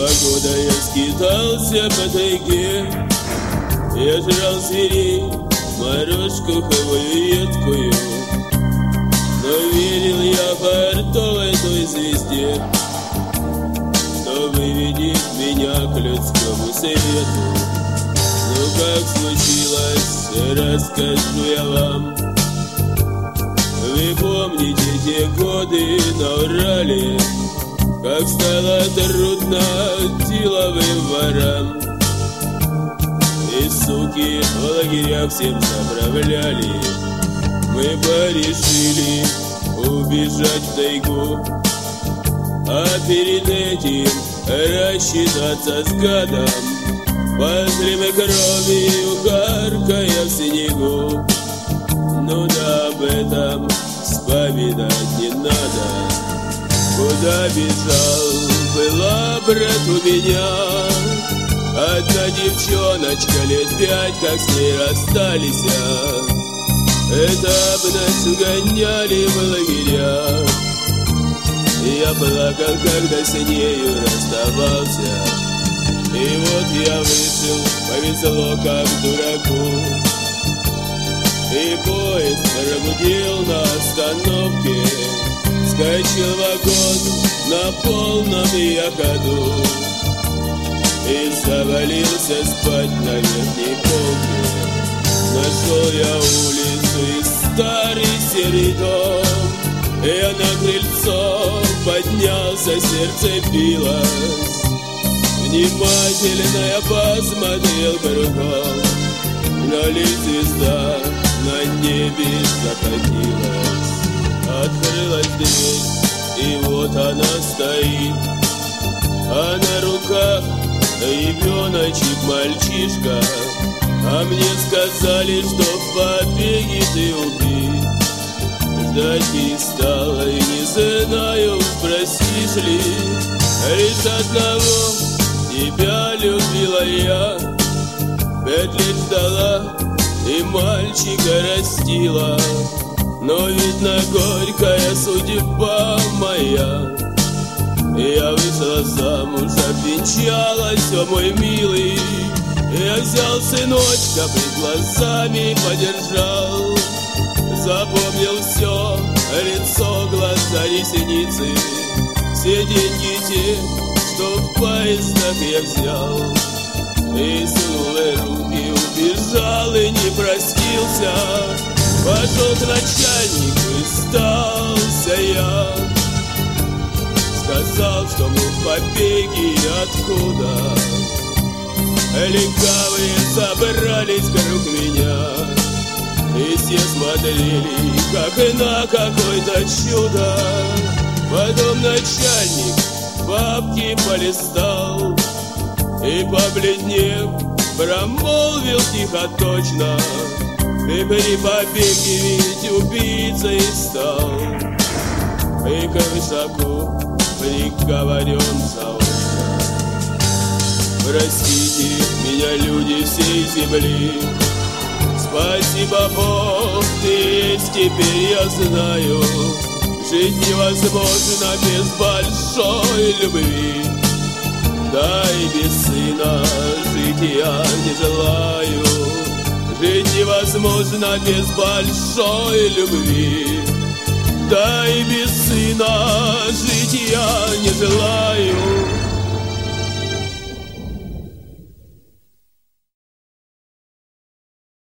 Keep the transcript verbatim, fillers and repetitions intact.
Два года я скитался по тайге, я жрал зверей, морожку хаваю едкую. Но верил я фартовой той звезде, что выведет меня к людскому свету. Ну как случилось, расскажу я вам. Вы помните те годы на Урале, как стало трудно деловым ворам, и суки в лагерях всем заправляли. Мы порешили убежать в тайгу, а перед этим рассчитаться с гадом. После мы кровью харкая в снегу. Ну да, об этом вспоминать не надо. Куда бежал, была брат у меня одна девчоночка, лет пять, как с ней расстались. Это б нас угоняли в лагерях. Я плакал, когда с нею расставался. И вот я вышел, повезло как дураку, и поезд пробудил на остановке. Скачал вагон на полном я ходу и завалился спать на верхней полке. Нашел я улицу и старый серый дом, я на крыльцо поднялся, сердце билось. Внимательно я посмотрел кругом, но лишь звезда на небе закатилась. Открылась дверь, и вот она стоит, а на руках ребеночек, мальчишка. А мне сказали, что в побеге ты убит. Ждать не стала и не знаю, спросишь ли. Лишь одного тебя любила я, пять лет ждала и мальчика растила. Но, видно, горькая судьба моя. Я вышла замуж, обвенчалась, о мой милый. Я взял сыночка, пред глазами подержал. Запомнил все, лицо, глаза, ресницы, все деньги те, что в поездах я взял. И сунул руки, убежал и не простился. Пошел к начальнику и стался я. Сказал, что мы в побеге откуда. Легавые собрались вокруг меня, и все смотрели, как на какое-то чудо. Потом начальник папки полистал и, побледнев, промолвил тихо точно: и при побеге ведь убийцей стал, и к высоку приговорен заочно. Простите меня, люди всей земли, спасибо, Бог, ты есть, теперь я знаю. Жить невозможно без большой любви, да и без сына жить я не желаю. Жить невозможно без большой любви, да и без сына жить я не желаю.